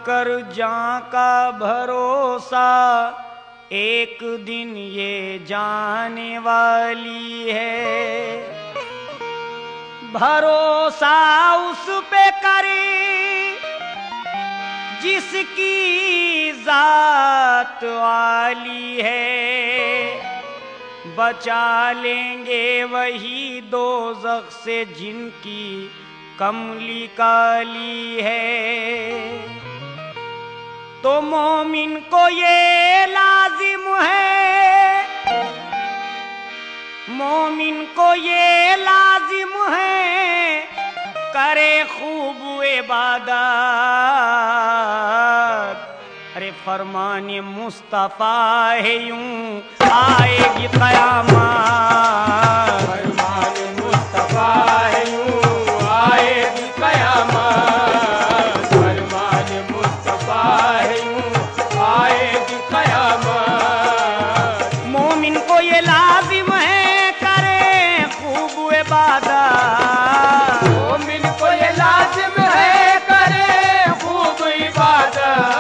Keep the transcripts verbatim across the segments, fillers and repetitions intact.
کر جاں کا بھروسہ ایک دن یہ جانے والی ہے، بھروسہ اس پہ کرے جس کی ذات والی ہے، بچا لیں گے وہی دوزخ سے جن کی کملی کالی ہے۔ تو مومن کو یہ لازم ہے، مومن کو یہ لازم ہے کرے خوب عبادت، ارے فرمان مصطفیٰ ہے یوں آئے گی قیامت، فرمان مصطفیٰ ہے یوں آئے گی قیامت، فرمان مصطفیٰ ہے یوں آئے گی قیامت۔ مومن کو یہ لازم ہے کرے خوب عبادت، مومن کو یہ لازم ہے کرے خوب عبادت،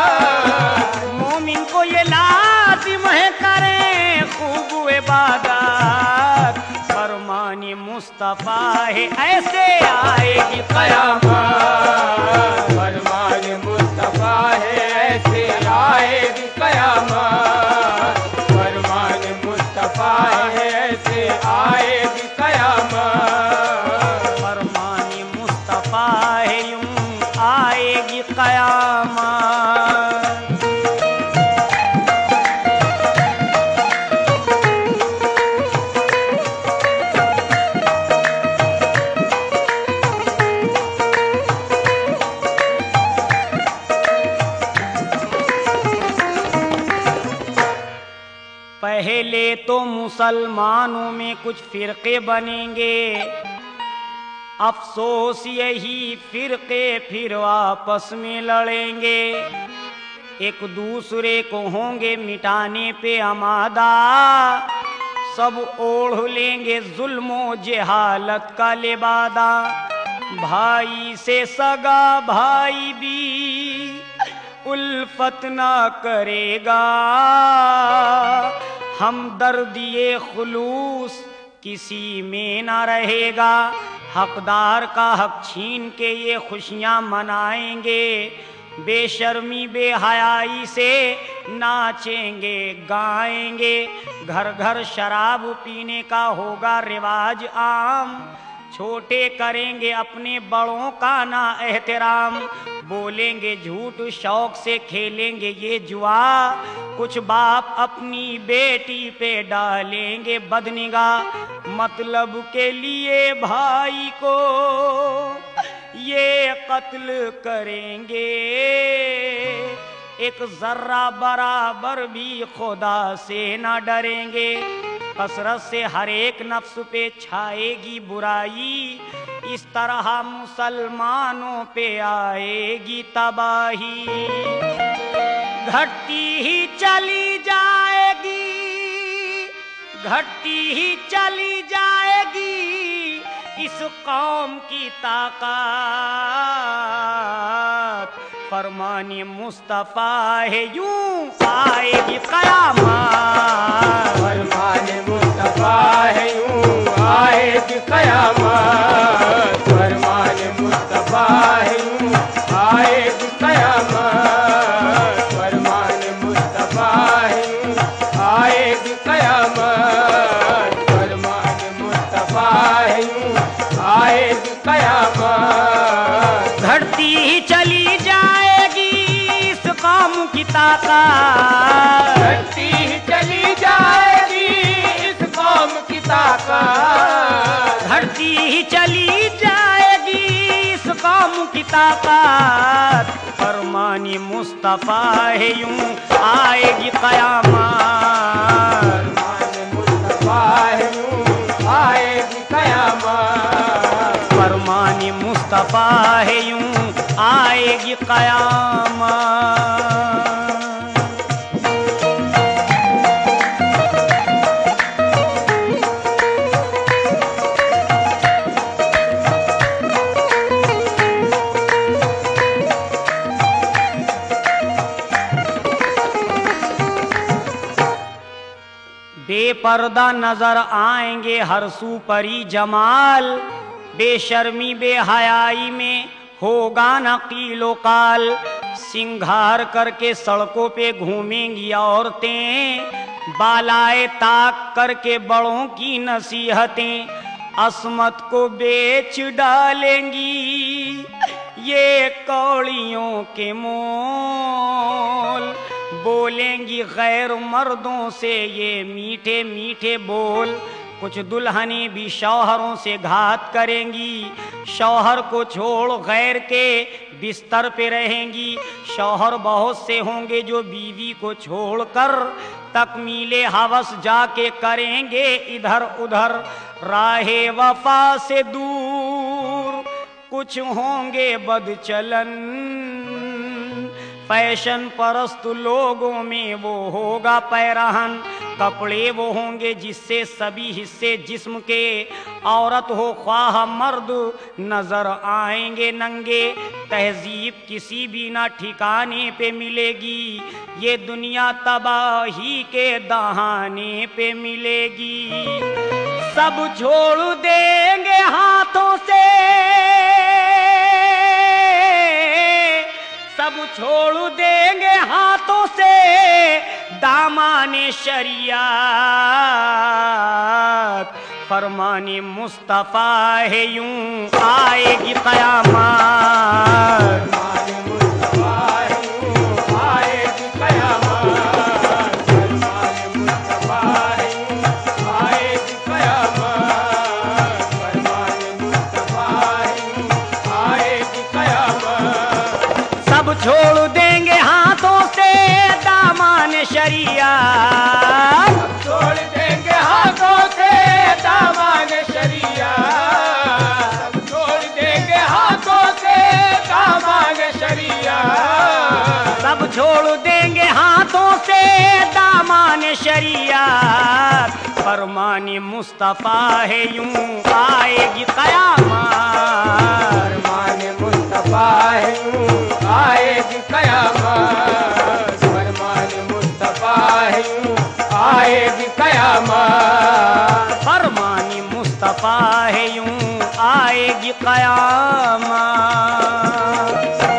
مومن کو یہ لازم ہے کرے خوب عبادت، فرمان مصطفیٰ ہے ایسے آئے گی قیامت، فرمان مصطفیٰ ہے ایسے آئے گی قیامت، فرمان مصطفیٰ ہے ایسے آئے گی قیامت، فرمان مصطفیٰ ہے یوں آئے گی قیامت۔ پہلے تو مسلمانوں میں کچھ فرقے بنیں گے، افسوس یہی فرقے پھر آپس میں لڑیں گے، ایک دوسرے کو ہوں گے مٹانے پہ آمادہ، سب اوڑھ لیں گے ظلم و جہالت کا لبادہ، بھائی سے سگا بھائی بھی الفت نہ کرے گا، ہمدردی خلوص کسی میں نہ رہے گا، حقدار کا حق چھین کے یہ خوشیاں منائیں گے، بے شرمی بے حیائی سے ناچیں گے گائیں گے، گھر گھر شراب پینے کا ہوگا رواج عام، چھوٹے کریں گے اپنے بڑوں کا نا احترام، بولیں گے جھوٹ شوق سے کھیلیں گے یہ جوا، کچھ باپ اپنی بیٹی پہ ڈالیں گے بدنگاہ، مطلب کے لیے بھائی کو یہ قتل کریں گے، ایک ذرہ برابر بھی خدا سے نہ ڈریں گے، کثرت سے ہر ایک نفس پہ چھائے گی برائی، اس طرح مسلمانوں پہ آئے گی تباہی، گھٹتی ہی چلی جائے گی، گھٹتی ہی چلی جائے گی اس قوم کی طاقت، فرمان مصطفیٰ ہے یوں آئے گی قیامت، فرمان مصطفیٰ ہے یوں آئے گی قیامت، فرمان مصطفیٰ ہے یوں آئے گی قیامت، فرمان مصطفیٰ ہے یوں آئے گی قیامت، فرمان مصطفیٰ ہے یوں آئے گی قیامت، گھٹتی ہی چلی جائے گی اس قوم کی طاقت، گھٹتی ہی چلی جائے گی اس قوم کی طاقت، گھٹتی ہی چلی جائے گی اس قوم کی طاقت، فرمان مصطفیٰ ہے یوں آئے گی قیامت، فرمان مصطفیٰ ہے یوں آئے گی قیامت، فرمان مصطفیٰ ہے یوں آئے گی قیامت۔ بے پردہ نظر آئیں گے ہر سو پری جمال، بے شرمی بے حیائی میں ہوگا نہ قیل و قال، سنگھار کر کے سڑکوں پہ گھومیں گی عورتیں، بالائے طاق کر کے بڑوں کی نصیحتیں عصمت کو بیچ ڈالیں گی، یہ کوڑیوں کے مول، بولیں گی غیر مردوں سے یہ میٹھے میٹھے بول، کچھ دلہنیں بھی شوہروں سے گھات کریں گی، شوہر کو چھوڑ غیر کے بستر پہ رہیں گی، شوہر بہت سے ہوں گے جو بیوی کو چھوڑ کر تکمیل ہوس جا کے کریں گے ادھر ادھر، راہ وفا سے دور کچھ ہوں گے بد چلن، فیشن پرست لوگوں میں وہ ہوگا پیرہن، کپڑے وہ ہوں گے جس سے سبھی حصے جسم کے عورت ہو خواہ مرد نظر آئیں گے ننگے، تہذیب کسی بھی نہ ٹھکانے پہ ملے گی، یہ دنیا تباہی کے دہانے پہ ملے گی، سب چھوڑ دیں گے ہاتھوں سے، سب چھوڑ دیں گے ہاتھوں سے دامان شریعت، فرمان مصطفیٰ ہے یوں آئے گی قیامت، فرمان مصطفیٰ ہے یوں آئے گی قیامت، فرمان مصطفیٰ ہے یوں آئے گی قیامت، فرمان مصطفیٰ ہے یوں آئے گی قیامت، سب چھوڑ دیں گے ہاتھوں سے دامان شریعت، سب چھوڑ دیں گے ہاتھوں سے دامان شریعت، سب چھوڑ دیں گے ہاتھوں سے دامان شریعت، سب چھوڑ دیں گے ہاتھوں سے دامان شریعت، فرمان مصطفیٰ ہے یوں آئے گی قیامت، فرمان مصطفیٰ ہے یوں آئے گی قیامت، فرمان مصطفیٰ ہے یوں آئے گی قیامت، فرمان مصطفیٰ ہے یوں آئے گی قیامت۔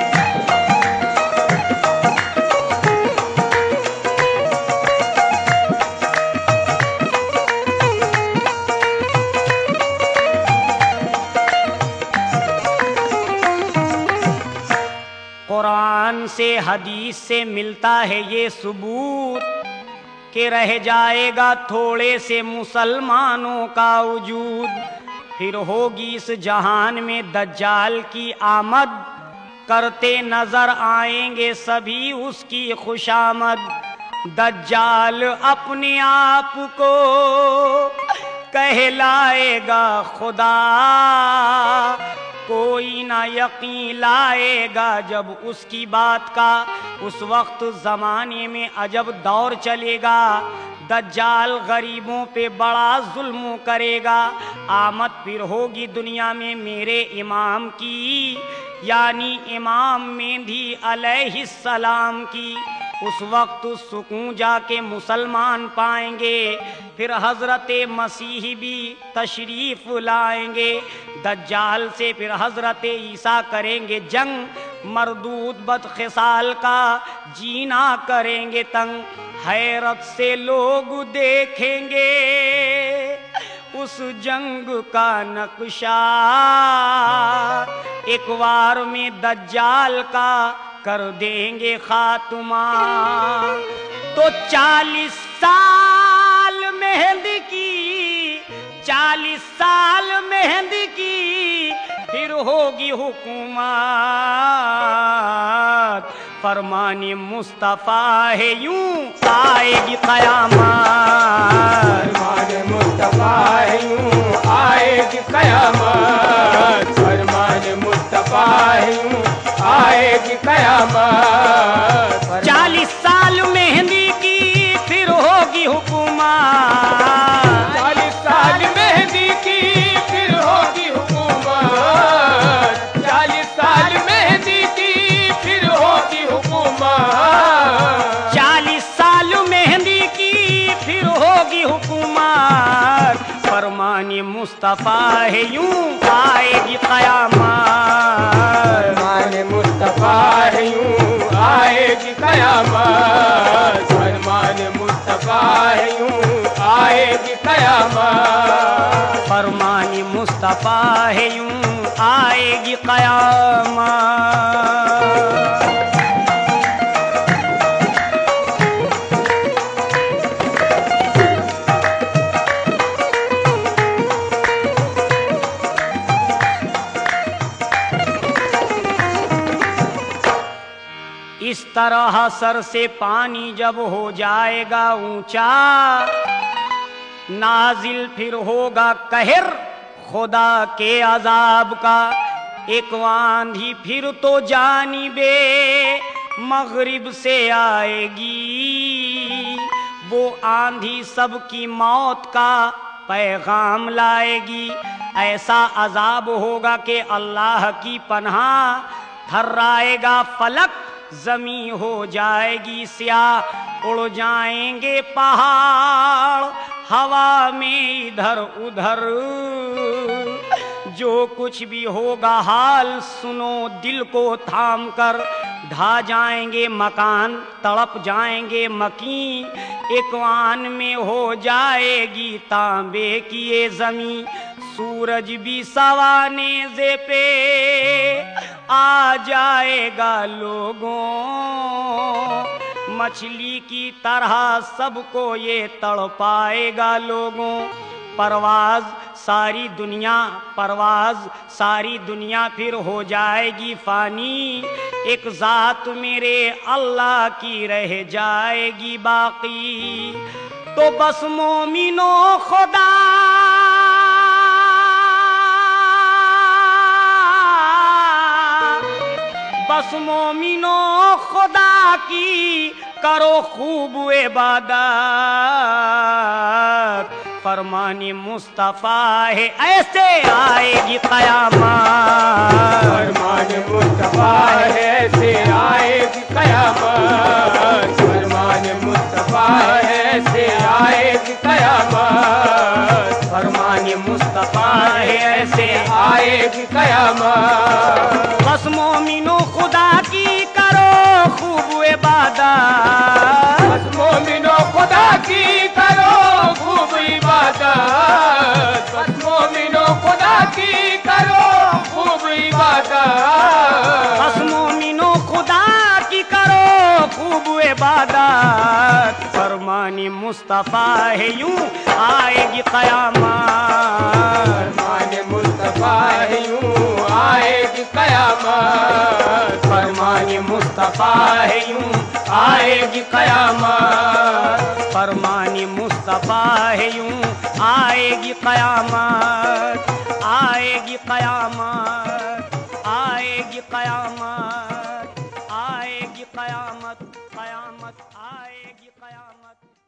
قرآن سے حدیث سے ملتا ہے یہ ثبوت کہ رہ جائے گا تھوڑے سے مسلمانوں کا وجود، پھر ہوگی اس جہان میں دجال کی آمد، کرتے نظر آئیں گے سبھی اس کی خوشامد، دجال اپنے آپ کو کہلائے گا خدا، کوئی نہ یقین لائے گا جب اس کی بات کا، اس وقت زمانے میں عجب دور چلے گا، دجال غریبوں پہ بڑا ظلم کرے گا، آمد پھر ہوگی دنیا میں میرے امام کی، یعنی امام مہدی علیہ السلام کی، اس وقت سکون جا کے مسلمان پائیں گے، پھر حضرت مسیح بھی تشریف لائیں گے، دجال سے پھر حضرت عیسیٰ کریں گے جنگ، مردود بدخصال کا جینا کریں گے تنگ، حیرت سے لوگ دیکھیں گے اس جنگ کا نقشہ، ایک وار میں دجال کا کر دیں گے خاتمہ، تو چالیس سال مہندی کی، چالیس سال مہندی کی پھر ہوگی حکومت، فرمان مصطفیٰ ہے یوں آئے گی قیامت، فرمان مصطفیٰ ہے یوں آئے گی قیامت، فرمان مصطفیٰ ہے یوں آئے گی قیامت، چالیس سال مہندی کی پھر ہوگی حکومت، چالیس سال مہندی کی پھر ہوگی حکومت، چالیس سال مہندی کی پھر ہوگی حکومت، چالیس سال مہندی کی پھر ہوگی حکومت، فرمان مصطفیٰ ہے یوں آئے گی قیامت، فرمان مصطفیٰ ہے یوں آئے گی قیامت، فرمان مصطفیٰ ہے یوں آئے گی قیامت، فرمان مصطفیٰ ہے یوں آئے گی قیامت۔ اس طرح سر سے پانی جب ہو جائے گا اونچا، نازل پھر ہوگا قہر خدا کے عذاب کا، ایک آندھی پھر تو جانبے مغرب سے آئے گی، وہ آندھی سب کی موت کا پیغام لائے گی، ایسا عذاب ہوگا کہ اللہ کی پناہ تھرائے گا فلک، زمین ہو جائے گی سیاہ، اڑ جائیں گے پہاڑ ہوا میں ادھر ادھر، جو کچھ بھی ہوگا حال سنو دل کو تھام کر، ڈھا جائیں گے مکان تڑپ جائیں گے مکین، ایک آن میں ہو جائے گی تانبے کی یہ زمین، سورج بھی سوانیزے پہ آ جائے گا لوگوں، مچھلی کی طرح سب کو یہ تڑپائے گا لوگوں، پرواز ساری دنیا پرواز ساری دنیا پھر ہو جائے گی فانی، ایک ذات میرے اللہ کی رہ جائے گی باقی، تو بس مومنوں خدا بس مومنوں خدا کی کرو خوب عبادت، فرمان مصطفیٰ ہے ایسے آئے گی قیامت، فرمان مصطفیٰ ہے ایسے آئے گی قیامت، فرمان مصطفیٰ ہے ایسے آئے گی قیامت، فرمان مصطفیٰ ہے ایسے آئے گی قیامت، بس مومنوں خدا کی کرو خوب عبادت، بس مومنوں خدا کی کرو خوب عبادت، بس مومنوں خدا کی کرو خوب عبادت، بس مومنوں خدا کی کرو خوب عبادت، فرمان مصطفیٰ ہے یوں آئے گی قیامت، فرمان مصطفیٰ ہے یوں آئے گی قیامت، فرمان مصطفیٰ ہے یوں آئے گی قیامت، فرمان مصطفیٰ ہے یوں آئے گی قیامت، آئے گی قیامت، آئے گی قیامت، آئے گی قیامت، قیامت آئے گی قیامت۔